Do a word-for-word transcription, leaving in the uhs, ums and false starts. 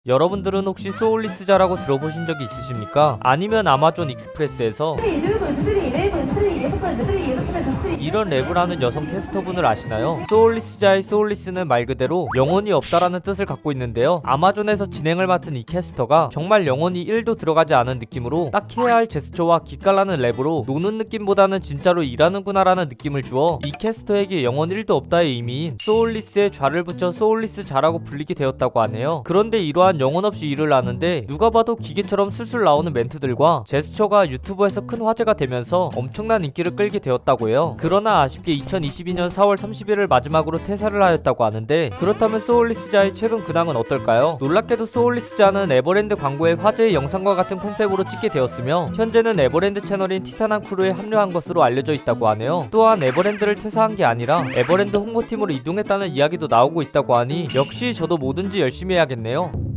여러분들은 혹시 소울리스자라고 들어보신 적이 있으십니까? 아니면 아마존 익스프레스에서 이런 랩을 하는 여성 캐스터분을 아시나요? 소울리스자의 소울리스는 말 그대로 영혼이 없다라는 뜻을 갖고 있는데요. 아마존에서 진행을 맡은 이 캐스터가 정말 영혼이 일도 들어가지 않은 느낌으로 딱 해야 할 제스처와 기깔나는 랩으로 노는 느낌보다는 진짜로 일하는구나 라는 느낌을 주어 이 캐스터에게 영혼 일도 없다의 의미인 소울리스에 좌를 붙여 소울리스자라고 불리게 되었다고 하네요. 그런데 이러한 영혼 없이 일을 하는데 누가 봐도 기계처럼 술술 나오는 멘트들과 제스처가 유튜브에서 큰 화제가 되면서 엄청난 인기를 끌게 되었다고 해요. 그러나 아쉽게 이천이십이 년 사월 삼십일을 마지막으로 퇴사를 하였다고 하는데, 그렇다면 소울리스자의 최근 근황은 어떨까요? 놀랍게도 소울리스자는 에버랜드 광고의 화제의 영상과 같은 컨셉으로 찍게 되었으며 현재는 에버랜드 채널인 티타난 크루에 합류한 것으로 알려져 있다고 하네요. 또한 에버랜드를 퇴사한 게 아니라 에버랜드 홍보팀으로 이동했다는 이야기도 나오고 있다고 하니 역시 저도 뭐든지 열심히 해야겠네요.